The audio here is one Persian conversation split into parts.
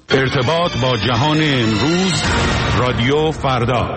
ارتباط با جهان امروز، رادیو فردا.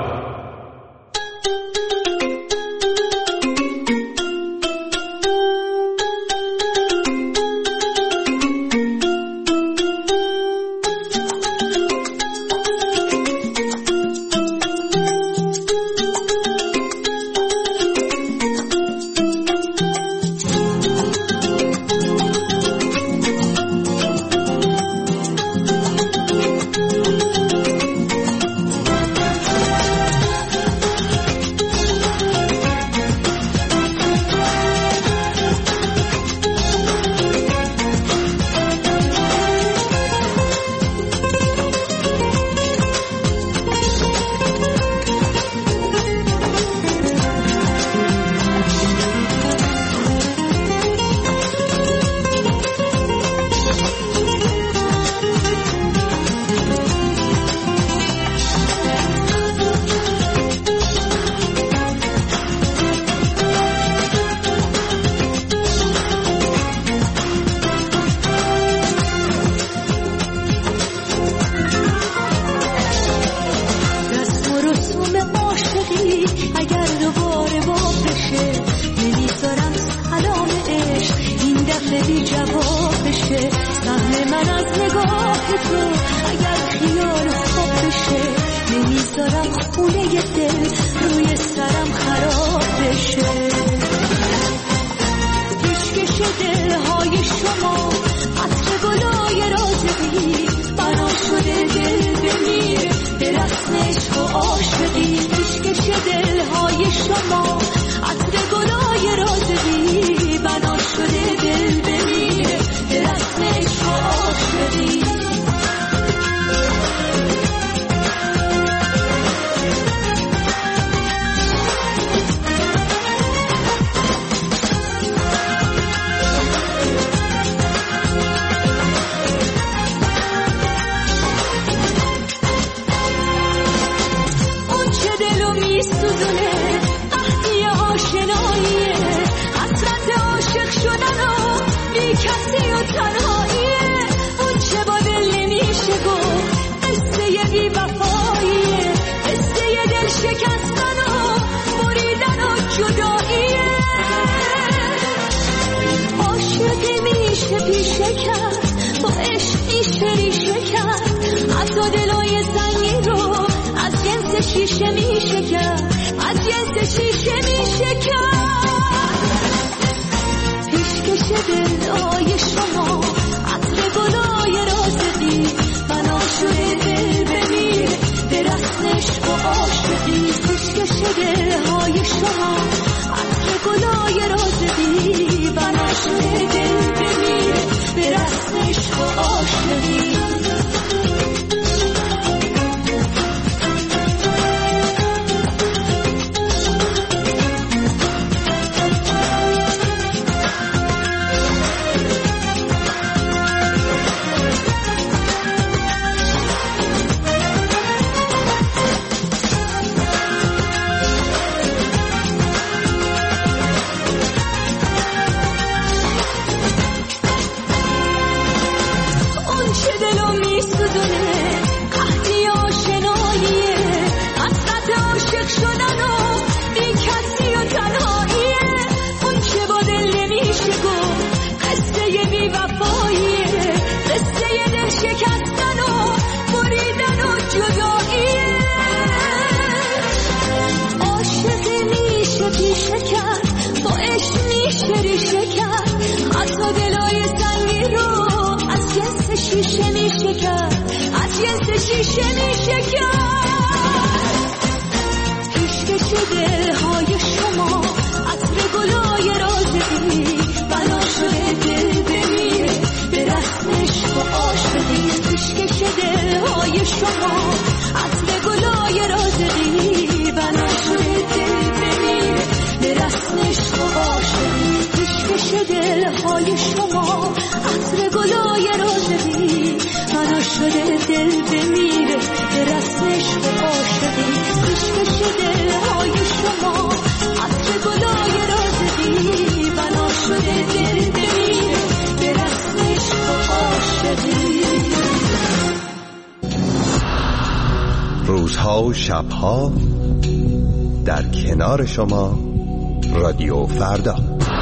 روزها و شبها در کنار شما رادیو فردا.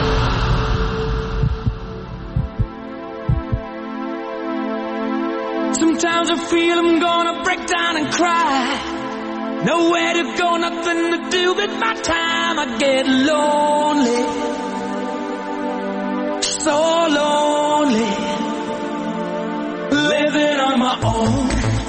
Sometimes I feel I'm gonna break down and cry. Nowhere to go, nothing to do with my time. I get lonely, so lonely, living on my own.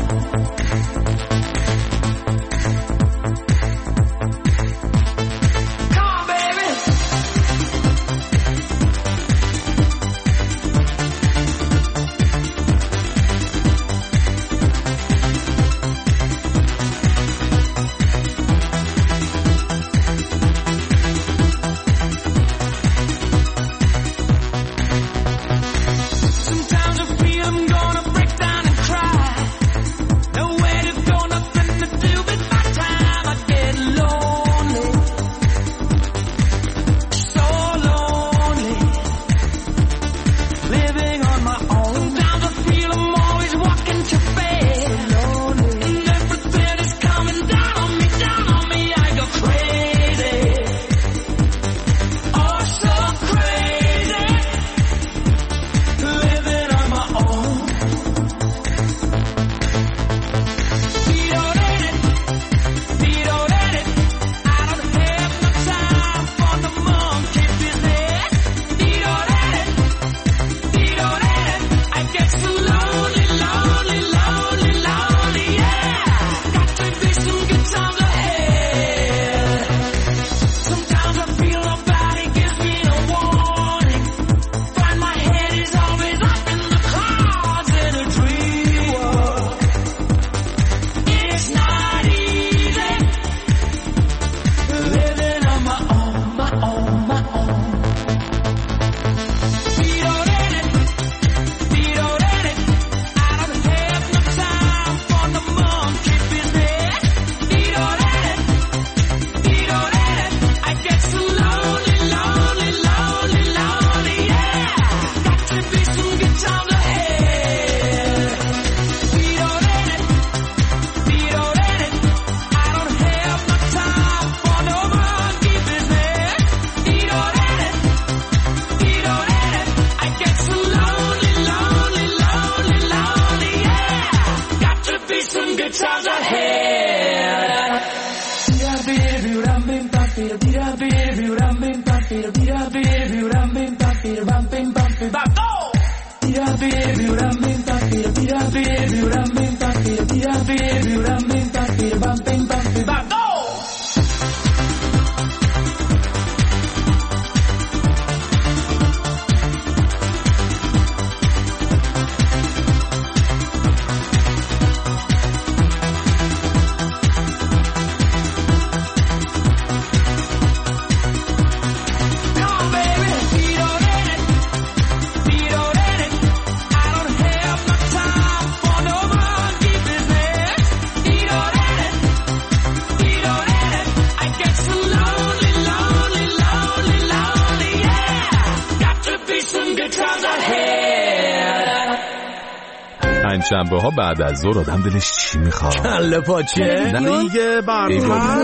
شنبه ها بعد از ظهر آدم دلش چی میخواد؟ کله پاچه دیگه برنامه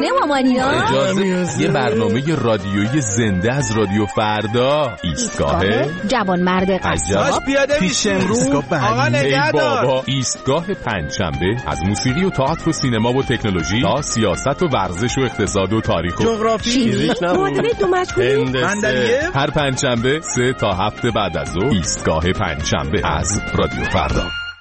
اجازه یه برنامه رادیویی زنده از رادیو فردا. ایستگاه جوان مرد قصاب پیش امروز آقا نگهدار. ایستگاه پنجشنبه از موسیقی و تئاتر و سینما و تکنولوژی تا سیاست و ورزش و اقتصاد و تاریخ و جغرافی هندسه. هر پنجشنبه 3 تا 7 بعد از ظهر ایستگاه پنجشنبه از رادیو فردا.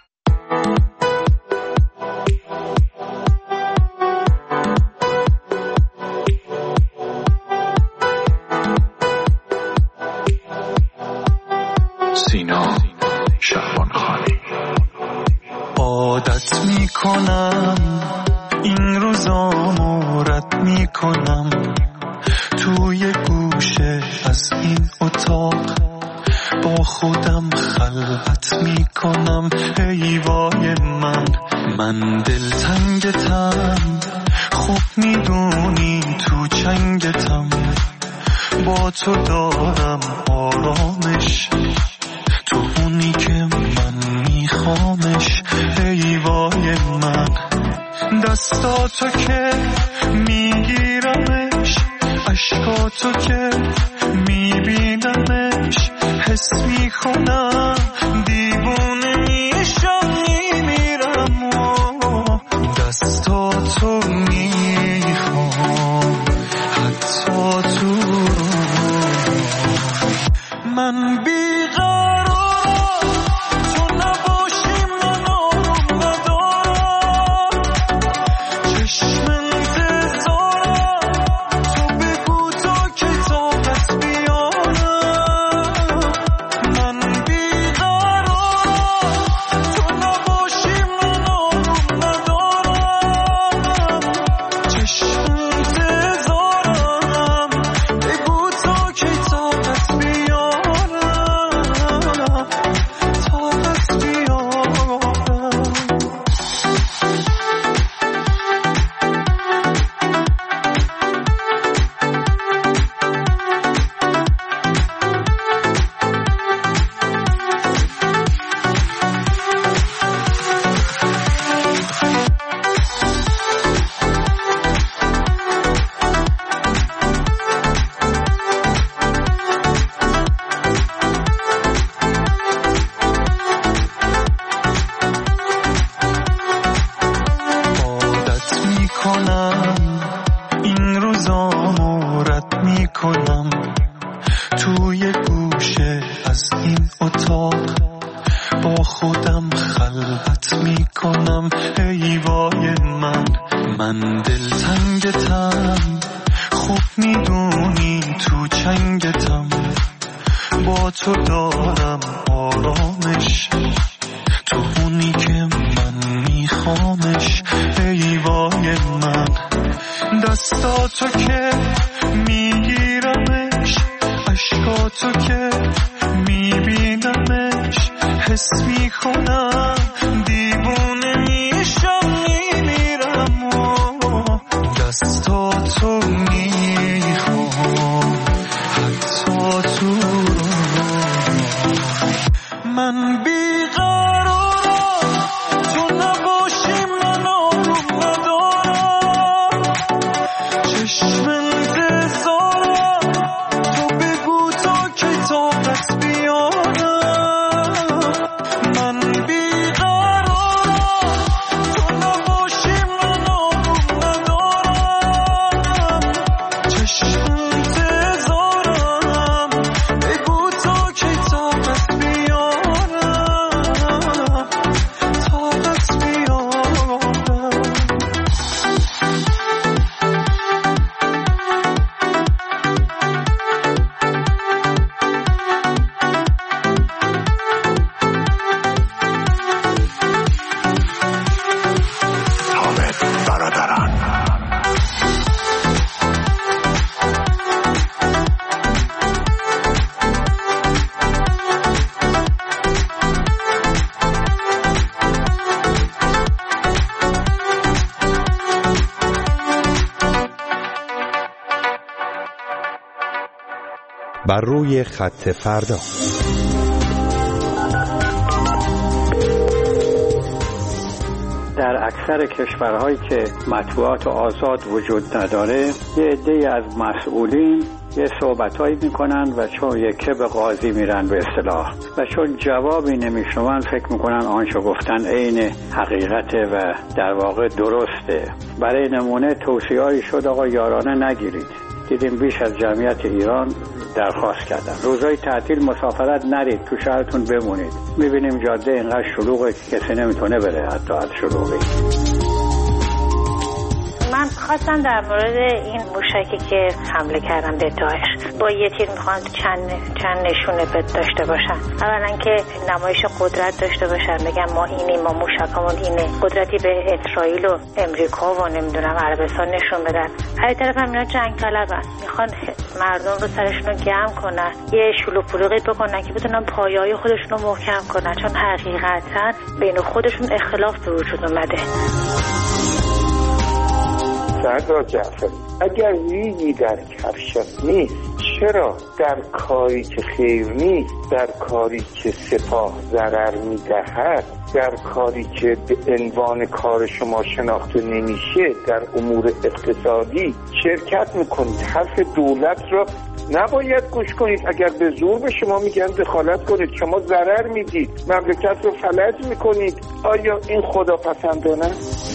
عادت میکنم این روزامو رد میکنم توی گوشه از این اتاق با خودم خلوت میکنم. ای وای من دلتنگتم، خوب میدونی تو چنگتم، با تو دارم آرامش، تو اونی که من میخوامش. ای وای من دستاتو که میگیرمش، عشقاتو که میبینمش، حس میکنم دیوونه میشم میمیرم و دستاتو میخوام حتی تو من بیقرارم تو نباشی من آروم ندارم چشم انتظارم تو بگو تا که طاقت بیارم من بیقرارم تو نباشی من آروم ندارم چشم انتظارم بگو تا که طاقت بیارم طاقت بیارم عادت میکنم این روزامو رد میکنم توی گوشه از این اتاق با خودم خلوت میکنم ای وای من دلتنگتم خوب میدونی تو چنگتم با تو دارم آرامش تو اونی که من میخوامش ای وای من دستاتو که میگیرمش عشقاتو که میبینمش حس میکنم دیوونه میشم میمیرم و دستاتو میخوام حتی تو من بیقرارم تو نباشی من آروم ندارم چشم انتظارم تو بگو تا که طاقت بیارم من بیقرارم تو نباشی من آروم ندارم چشم انتظارم بگو تا که طاقت بیارم طاقت بیارم بر روی خط فردا. در اکثر کشورهایی که مطبوعات آزاد وجود نداره یه عده‌ای از مسئولین یه صحبتایی میکنن و چون یکه به قاضی میرن به اصطلاح و چون جوابی نمیشنون فکر میکنن آنچه گفتن عین حقیقته و در واقع درسته. برای نمونه توصیه‌ای شد آقا یارانه نگیرید. دیدیم بیش از جمعیت ایران درخواست کردن روزهای تعطیل مسافرت نرید، تو شهرتون بمونید. میبینیم جاده اینقدر شلوغه که کسی نمیتونه بره حتی از شلوغی. من خواستم در مورد این موشکی که حمله کردن به داعش با یه تیر میخوان چند نشونه داشته باشن. اولا که نمایش قدرت داشته باشن، بگن ما اینیم، ما موشکمون اینه، قدرتی به اسرائیل و امریکا و نمیدونم عربستان نشون بدن. هر طرف هم اینا جنگ طلبن، میخوان مردم رو سرشون رو گرم کنن، یه شلوغ پلوغی بکنن که بتونن پایه‌های خودشون رو محکم کنن، چون حقیقتا بین خودشون اختلاف به وجود اومده. سردار جعفری اگر ریگی در کفشت نیست چرا در کاری که خیر نیست، در کاری که سپاه ضرر میدهد، در کاری که به عنوان کار شما شناخته نمیشه، در امور اقتصادی شرکت میکنید؟ حرف دولت را نباید گوش کنید. اگر به زور به شما میگن دخالت کنید، شما ضرر میدید، مملکت رو فلج میکنید. آیا این خداپسندانه؟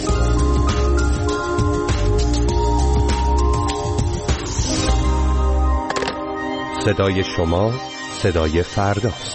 صدای شما صدای فرداست.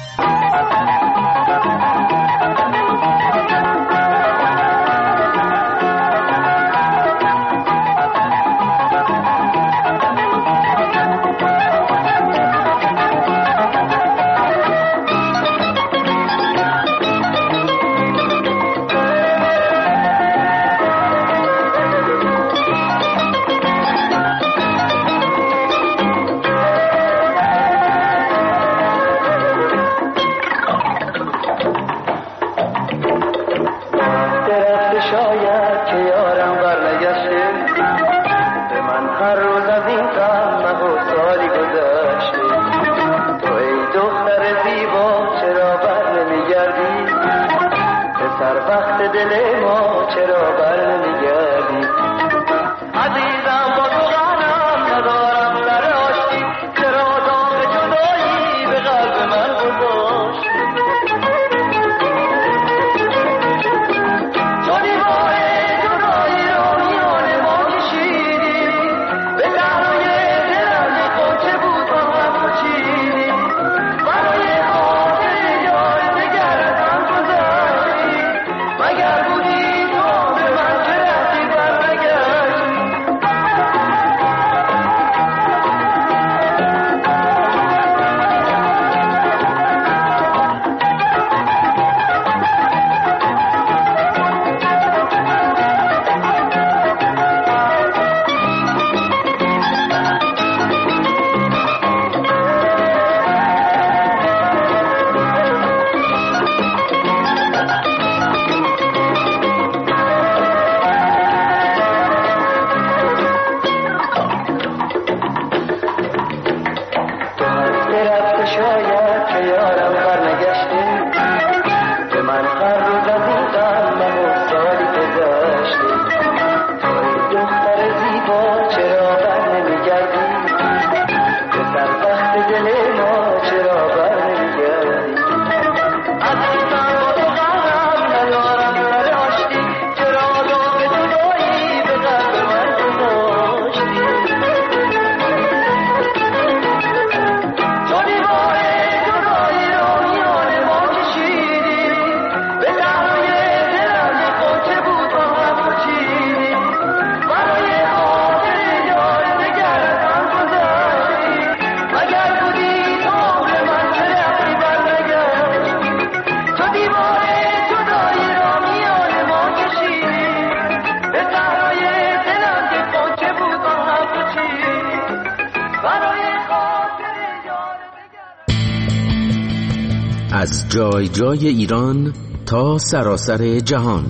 از جای جای ایران تا سراسر جهان،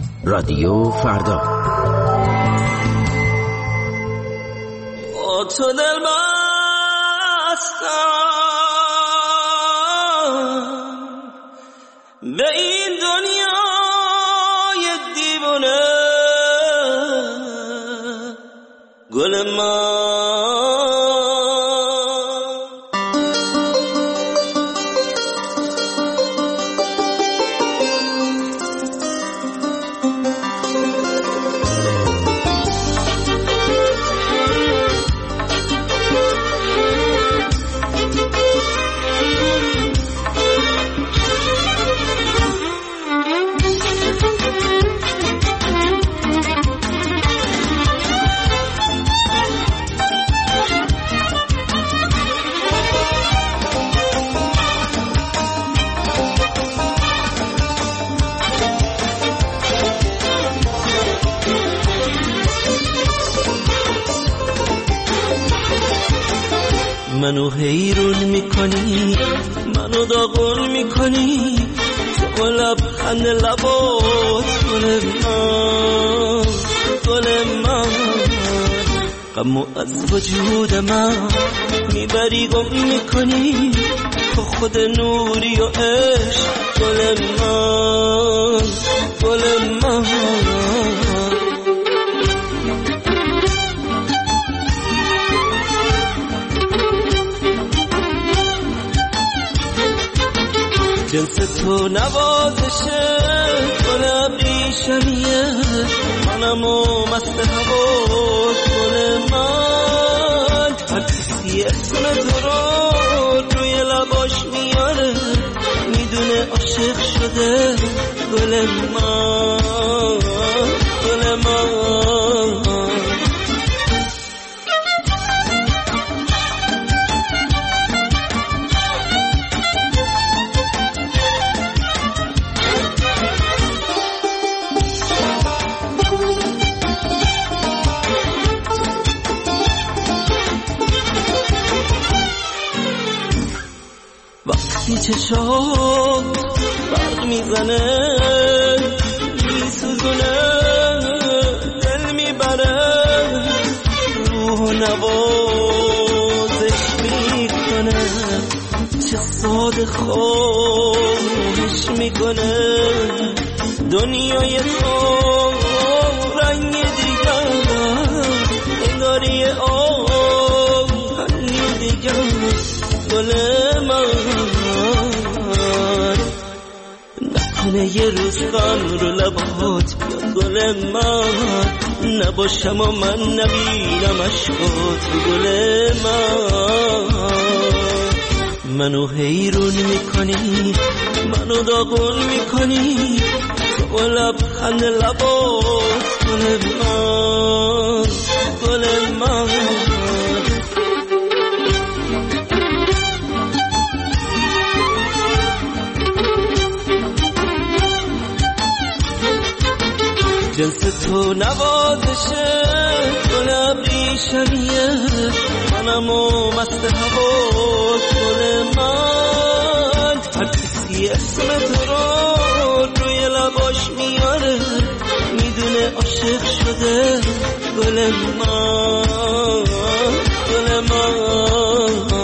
رادیو فردا. تو دل بستم به این دنیای دیوانه، گل من منو حیرون میکنی، منو داغون میکنی، تو لبخند لبات گل من، گل من. غمو از وجود من میبری گم میکنی تو خود نوری و عشق گل من گل من جنس تو نوازشه گل ابریشمیه منمو مست هوا گل من هر کسی اسم تو رو روی لباش میاره میدونه عاشق شده گل من گل من چشام برق میزنه میسوزونه دل میبره روح نوازش میکنه چه ساده خوش میکنه دنیای تو رنگ دیگه انگاری آهنگ دیگه گل من یه روز غم رو لبات بیاد گل من نباشم و من نبینم عشقات گل من منو حیرون میکنی منو داغون میکنی تو لبخند لبات گل من گل من جنس تو نوازشه گل ابریشمیه منمو مست هوا گل من هر کسی اسم تو رو روی لباش میاره میدونه عاشق شده گل من گل من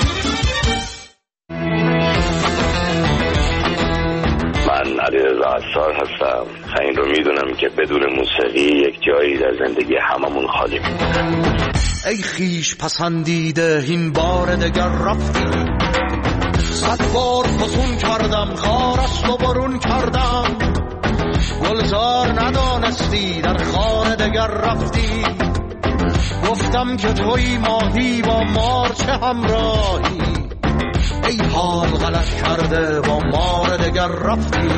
علیرضا عصار هستم. این رو میدونم که بدون موسیقی یک جایی در زندگی هممون خالی میمونه. ای خیش پسندیده این بار دگر رفتی، 100 بار فسون کردم خارست و برون کردم، گلزار ندانستی در خانه دگر رفتی، گفتم که توی ماهی با مار چه همراهی، ای حال غلط کرده با مار دگر رفتی.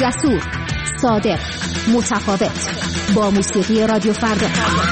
جسور، صادق، متفاوت. با موسیقی رادیو فردا.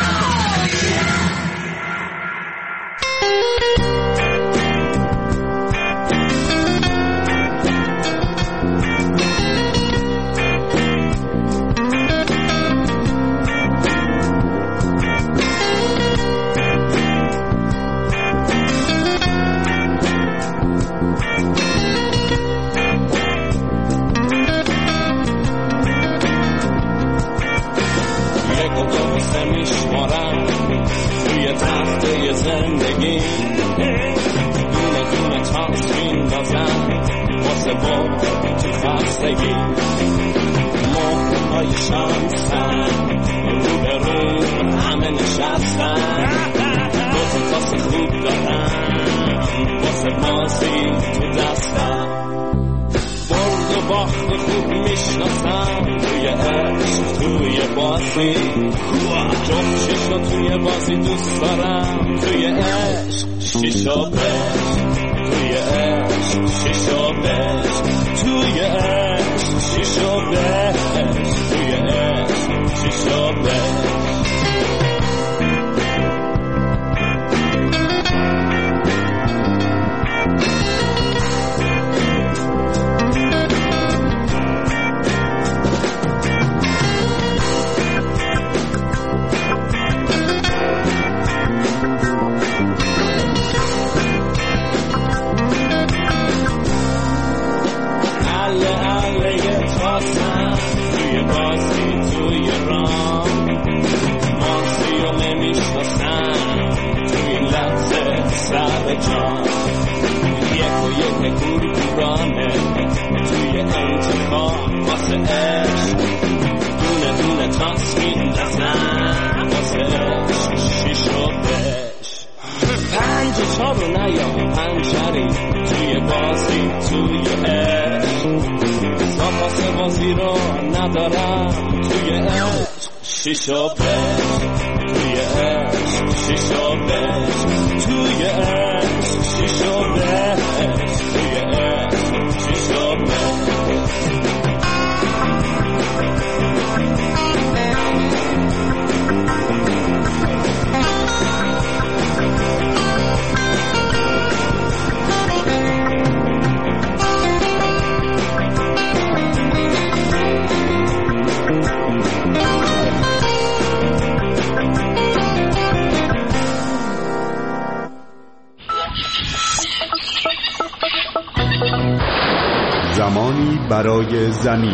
زمانی برای زمین.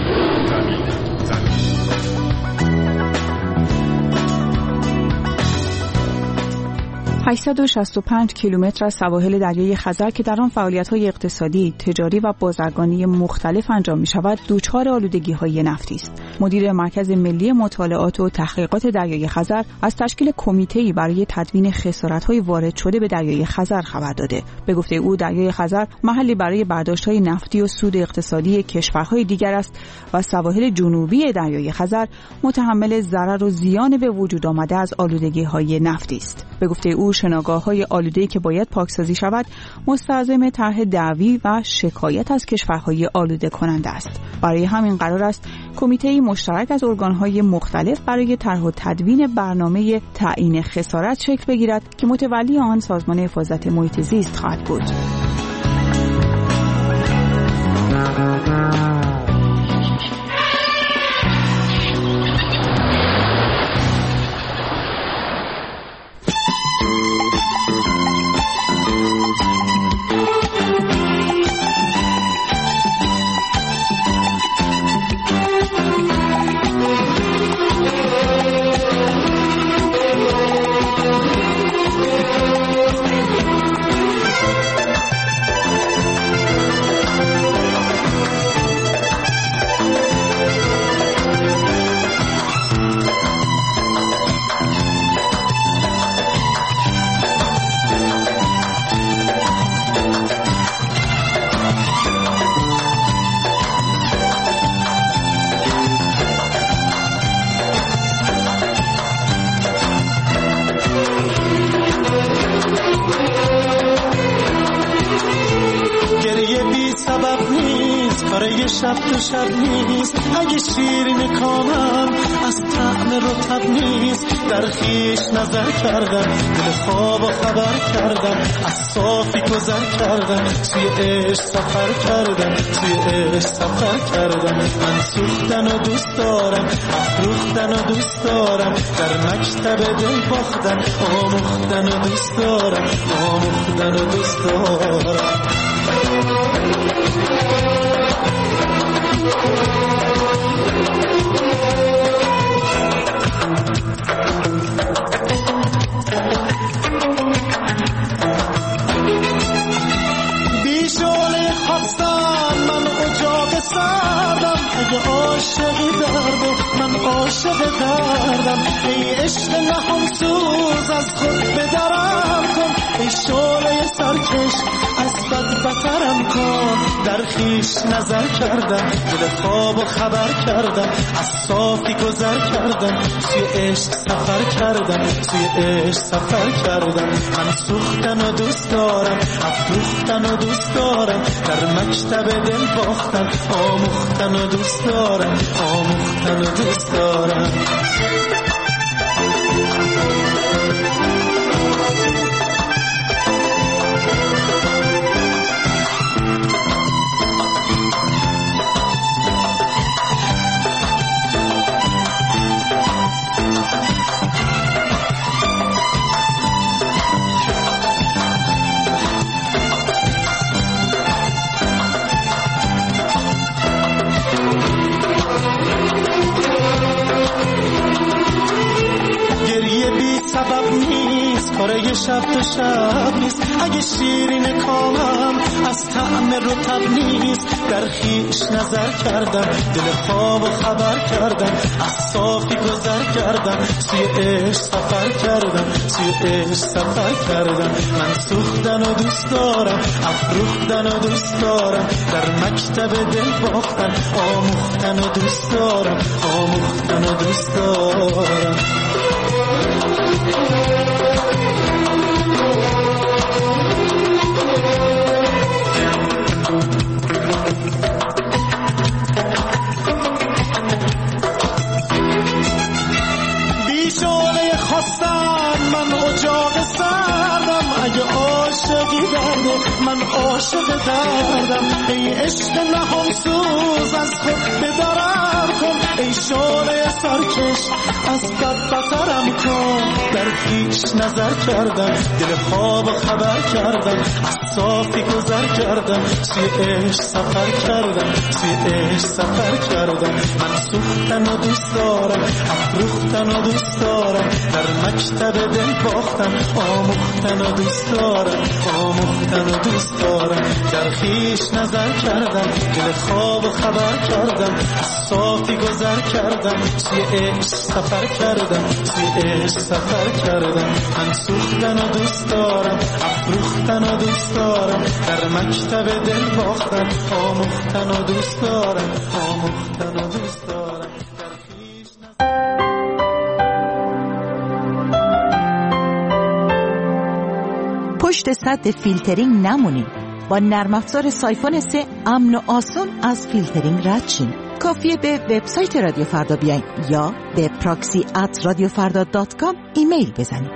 865 کیلومتر از سواحل دریای خزر که در آن فعالیت‌های اقتصادی، تجاری و بازرگانی مختلف انجام می‌شود، دچار آلودگی‌های نفتی است. مدیر مرکز ملی مطالعات و تحقیقات دریای خزر از تشکیل کمیته‌ای برای تدوین خسارت‌های وارد شده به دریای خزر خبر داده. به گفته او دریای خزر محلی برای برداشت‌های نفتی و سود اقتصادی کشورهای دیگر است و سواحل جنوبی دریای خزر متحمل ضرر و زیان به وجود آمده از آلودگی‌های نفتی است. به گفته او شناگاه‌های آلوده‌ای که باید پاکسازی شود مستلزم طرح دعوی و شکایت از کشورهای آلوده کننده است. برای همین قرار است کمیته‌ای مشترک از ارگان‌های مختلف برای طرح و تدوین برنامه تعیین خسارت شکل بگیرد که متولی آن سازمان حفاظت محیط زیست خواهد بود. شب تو شب نیست، اگه شیرین کامم از طعم رطب نیست. در خویش نظر کردم، دل خواب و خبر کردم، از صافی گذر کردم، توی عشق سفر کردم، توی عشق سفر کردم. من سوختن و دوست دارم، افروختن و دوست دارم، در مکتب دل باختن، آموختن و دوست دارم، آموختن و دوست دارم. بیشونه خواستم من اجاق سردم، اگه عاشقی درده من عاشق دردم. ای عشق نهم سوز از خود بدرم کن، ای شعله سرکش از بد بترم کن. در خویش نظر کردم، دل خواب و خبر کردم، از صافی گذر کردم، توی عشق سفر کردم، توی عشق سفر کردم. من سوختن و دوست دارم، افروختن و دوست دارم، در مکتب دل باختن، آموختن و دوست دارم، آموختن و دوست دارم. سبب نیست، کاره شب تو شب نیست، اگه شیرین کامم از طعم رطب نیست. در خویش نظر کردم، دل خواب و خبر کردم، از صافی گذر کردم، توی عشق سفر کردم، توی عشق سفر کردم. من سوختن و دوست دارم، افروختن و دوست دارم، در مکتب دل باختن، آموختن و دوست دارم، آموختن و دوست دارم. بیشونه خواستم من اجاق سردم، اگه عاشقی درده من عاشق دردم. ای عشق نهم سوز از خود بدرم کن، ای شعله سرکش از بد بترم کن. در خویش نظر کردم، دل خواب و خبر کردم، از صافی گذر کردم، توی عشق سفر کردم، توی عشق سفر کردم. من سوختن و دوست دارم، افروختن و دوست دارم، در مکتب دل باختن، آموختن و دوست دارم، آموختن و دوست دارم. در خویش نظر کردم، دل خواب و خبر کردم، از صافی گذر کردم، توی عشق سفر کردم، توی عشق سفر کردم. من سوختن و دوست دارم، افروختن و دوست دارم، در مکتب دل باختن، آموختن و دوست دارم، آموختن و دوست دارم. پشت سد فیلترینگ نمونید. با نرم افزار سایفون 3 امن و آسون از فیلترینگ رد شین. کافیه به وبسایت رادیو فردا بیاین یا به proxy@radiofarda.com ایمیل بزنید.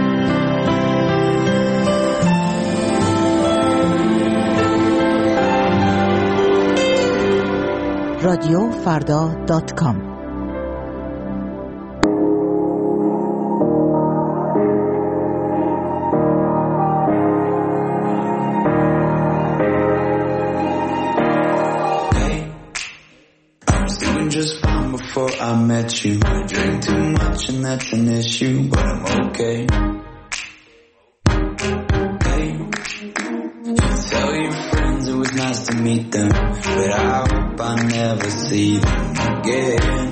radiofarda.com Before I met you, I drink too much and that's an issue, but I'm okay. Hey, you tell your friends it was nice to meet them, but I hope I never see them again.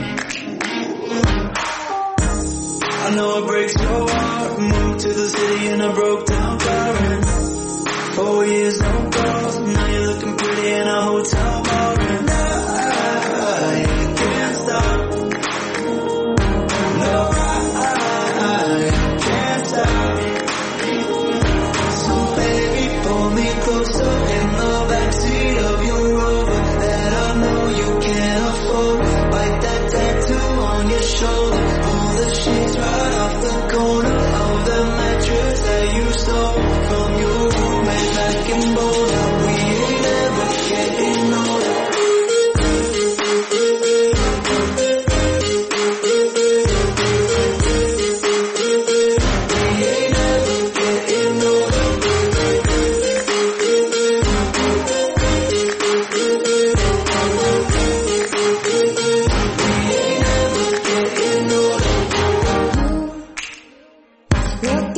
I know it breaks your heart, moved to the city in a broke down car, and 4 years no calls, now you're looking pretty in a hotel bar, and I can't stop. No, I can't stop. So baby, pull me closer in the backseat of your Rover that I know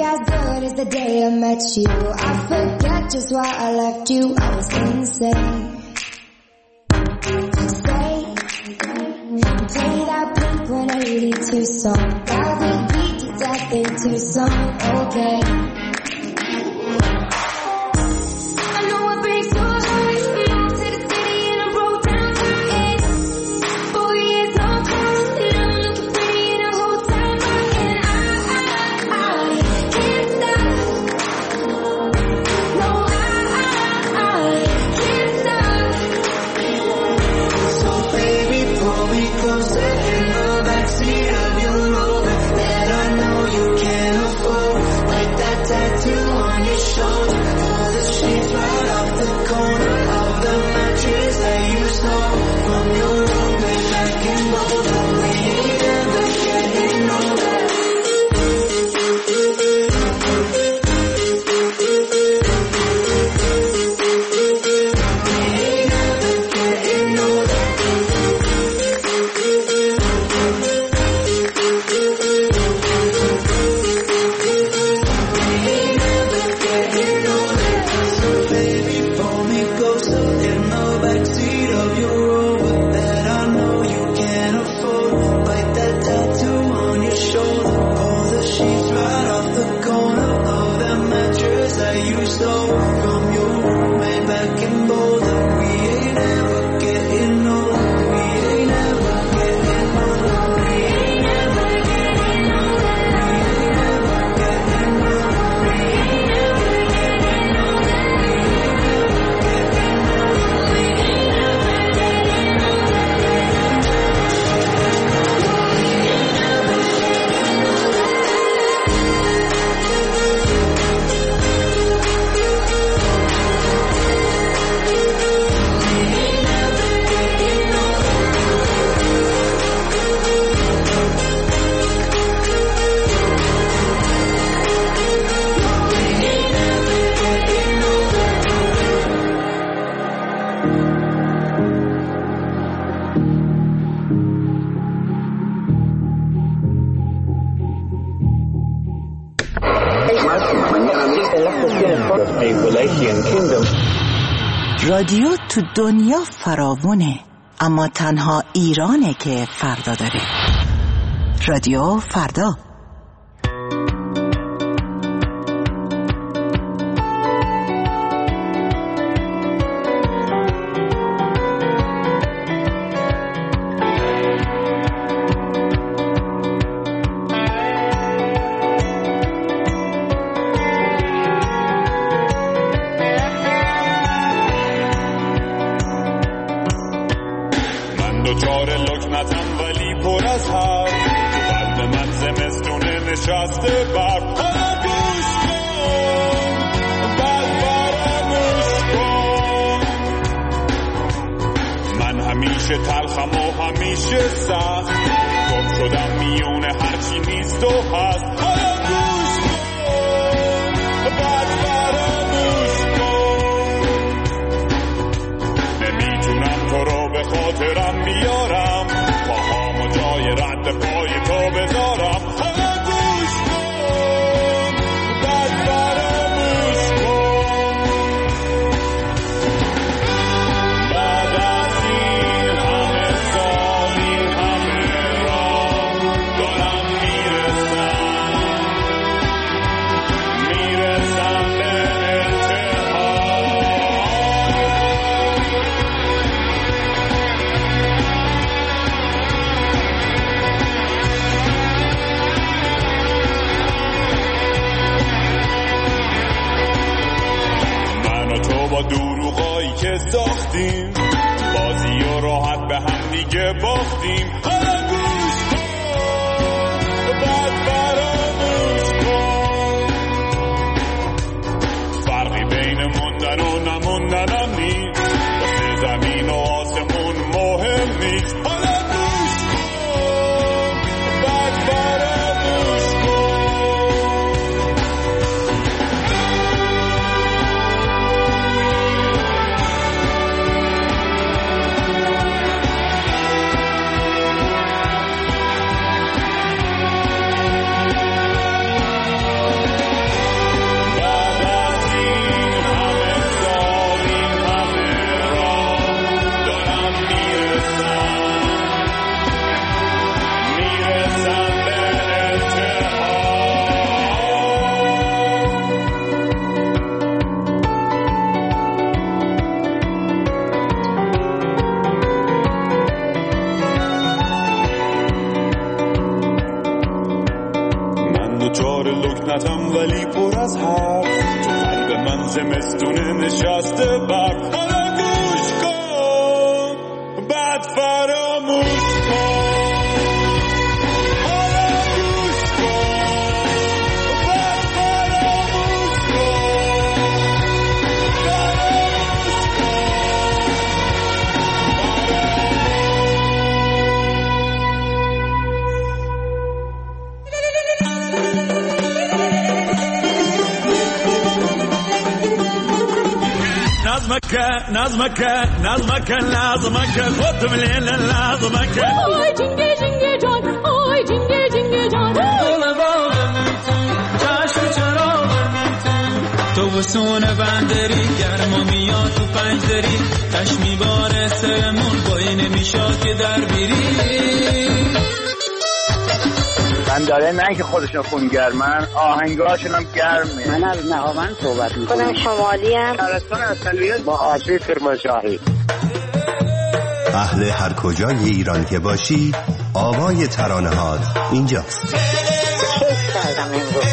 as good as the day I met you. I forget just why I left you. I was insane. Stay, play that Blink-182 song. That we beat to death in Tucson. Okay. I know it breaks your heart. Moved to the city and I broke down to it. 4 years no call, and I'm looking pretty in a hotel bar. And I can't stop. No, I can't stop. So baby, pull me closer in the backseat of your Rover that I know you can't afford. Like that tattoo on your shoulder, pull the sheets right off the corner of the mattress that you stole from your roommate back in Boulder. We ain't ever getting older. رادیو تو دنیا فراوونه، اما تنها ایرانه که فردا داره. رادیو فردا. ناچار لکنتم ولی پر از حرف، تو قلب من زمستونه نشسته برف. حالا گوش کن بعد فراموش کن. نظمك خد من الليل لازمك. آی جنگه جنگه جان، آی جنگه جنگه جان. دل باغم چشم چراغم تو بسونه بندری گرما میاد تو پنجدری تش میباره سرمون بایی نمیشاد که در بیری. من داره نه که خودشون خونگرمن، آهنگاشون هم گرمه. من از نهاوند صحبت میکنم. خودم شمالی هم. شهرستان اصلیت با آسیب کرمانشاهی. اهل هر کجای ایران که باشی آوای ترانه‌هات اینجاست. کیف کردم امروز.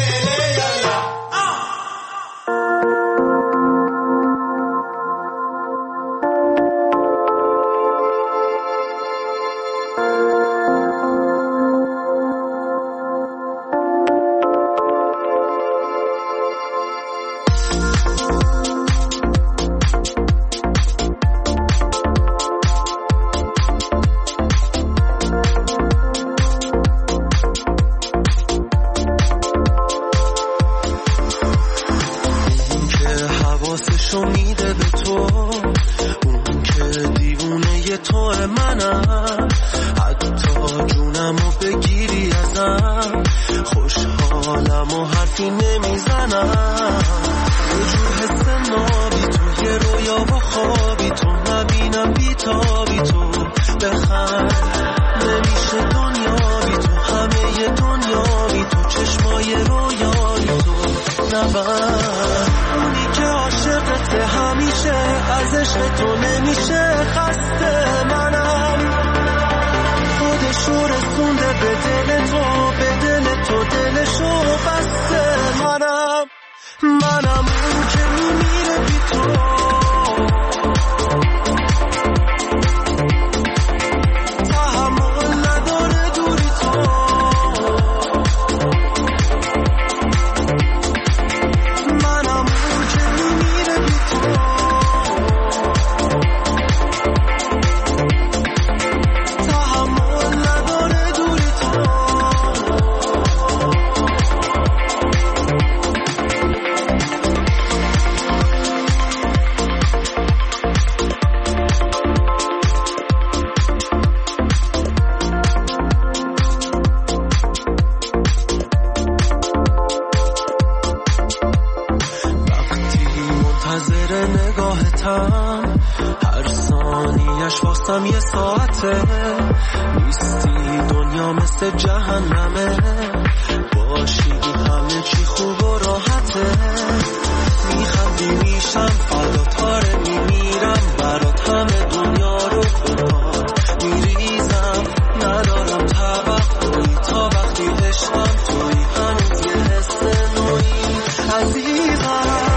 هر ثانیش واسم یه ساعته، نیستی دنیا مثل جهنمه، باشی همه چی خوب و راحته، میخندی میشم فداتاره میمیرم برات همه دنیا رو بخواد میریزم، ندارم توقعی تا وقتی عشقم توی هنوز یه حس نوعی عزیزم.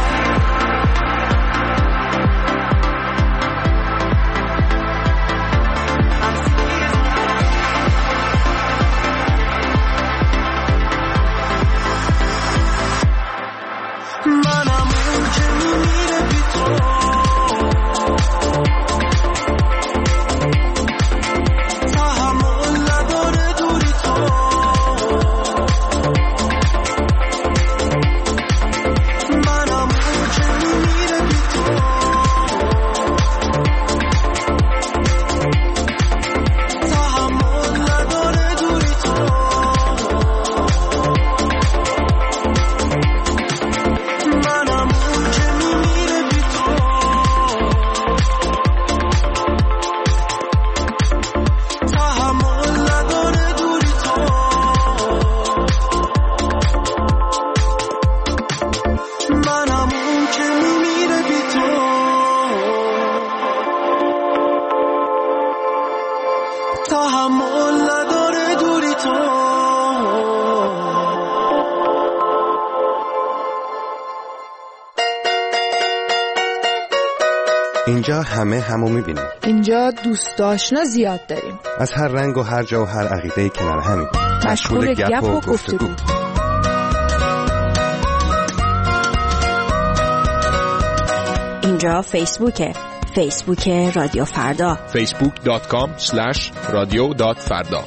اینجا همه همو میبینیم. اینجا دوست آشنا زیاد داریم. از هر رنگ و هر جا و هر عقیده‌ای کنار همیم. مشغول گپ و گفتگو. اینجا فیسبوکه. فیسبوک رادیو فردا. facebook.com/radio.farda.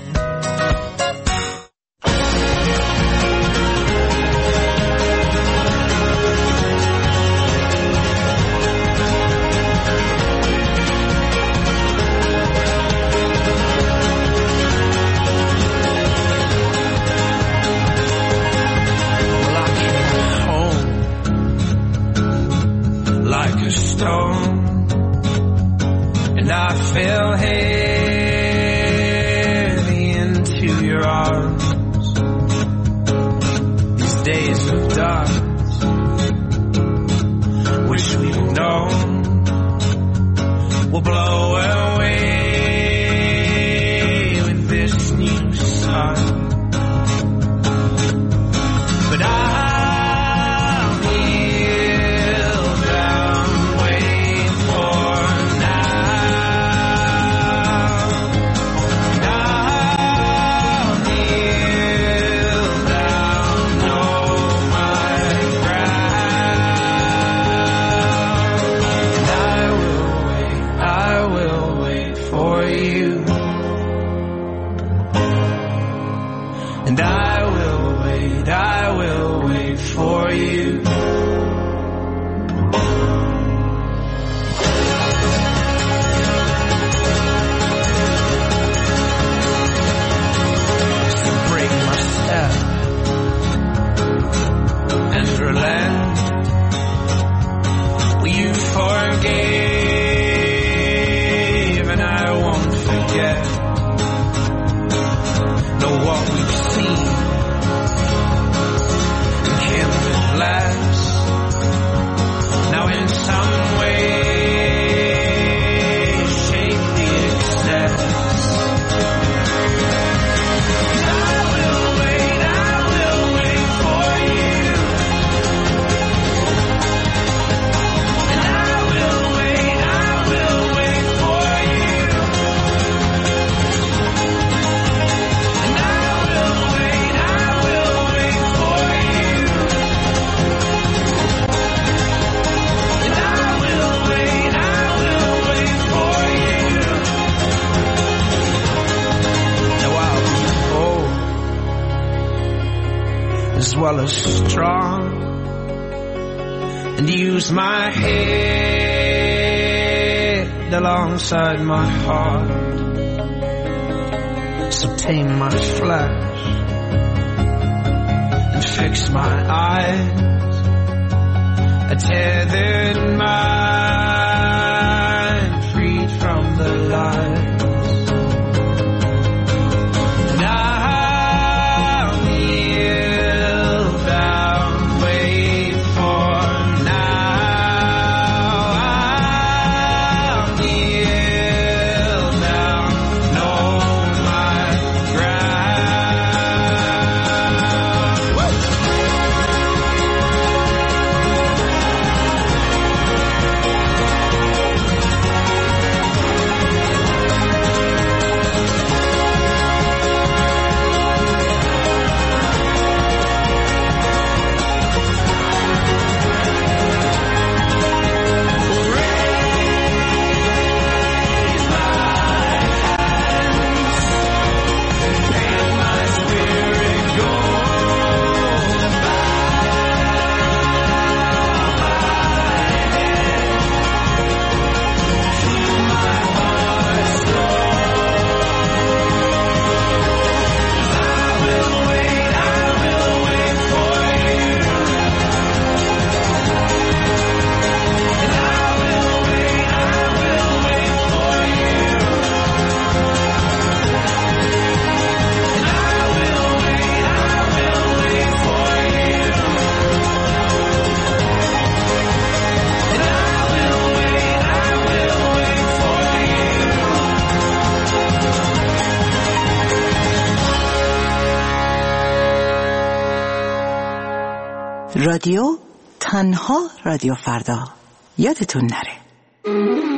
And I fell heavy into your arms. These days of dark, wish we'd known, will blow away with this new sun. But well as strong, and use my head alongside my heart, so tame my flesh and fix my eyes, a tethered mind freed from the light. رادیو تنها رادیو فردا. یادتون نره.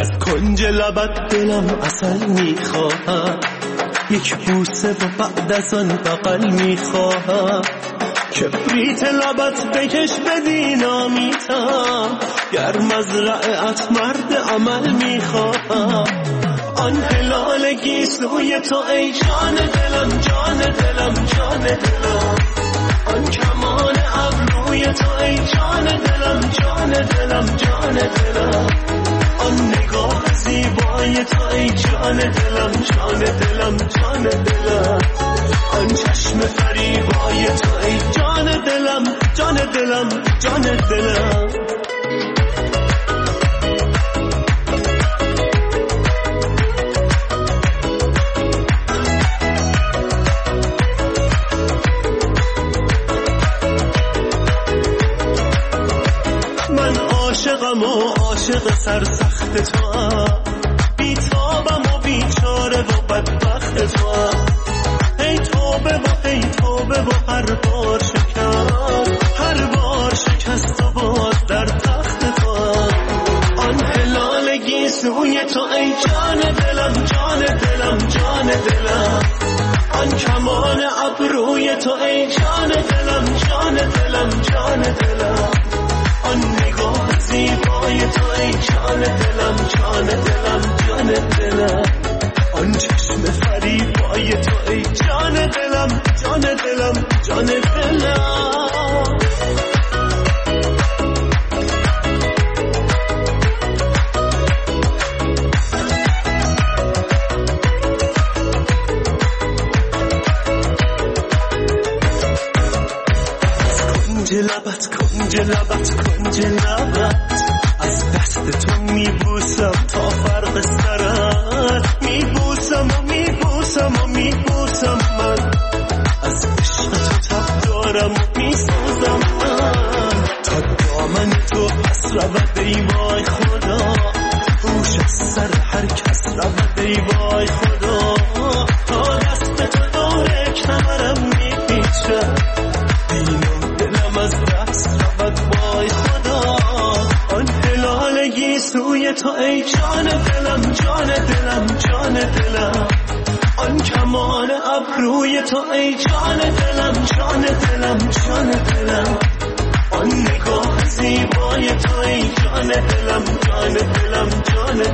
از کنج لبت دلم عسل میخواهم، یک بوسه و بعد از آن بغل میخواهم، کبریت لبت بکش به دینامیتم، گر مزرعت مرد عمل میخواهم، آن هلال گیسوی تو ای جان دلم جان دلم جان دلم، آن کمان ابروی تو ای جان دلم جان دلم جان دلم، آن نگاه زیبای تو ای جان دلم جان دلم جان دلم، آن چشم فریبای تو ای جان دلم جان دلم جان دلم. عاشقم و عاشق سرسخت تو هم، بیتابم و بیچاره و بدبخت تو هم، ای توبه و ای توبه و هر بار شکست و باز در تخت تو هم، آن هلال گیسوی تو ای جان دلم جان دلم جان دلم، آن کمان ابروی تو ای جان دلم جان دلم جان دلم، آن نگاه زیبای تو ای جان دلم جان دلم جان دلم، آن چشم فریبای تو ای جان دلم جان دلم جان دلم. کنج لبت از دست تو میبوسم تا فرق سرت، میبوسم و میبوسم و میبوسم من، از عشق تو تب دارم و میسوزم من، تا دامن تو پس رود ای وای خدا، روش از سر هر کس رود ای وای خدا، تا دست تو دور کمرم میپیچه، دینم دلم از دست رود وای خدا، آن هلال گیسوی تو ای جان دلم جان دلم جان دلم، آن کمان ابروی تو ای جان دلم جان دلم جان دلم، آن نگاه زیبای تو ای جان دلم جان دلم جان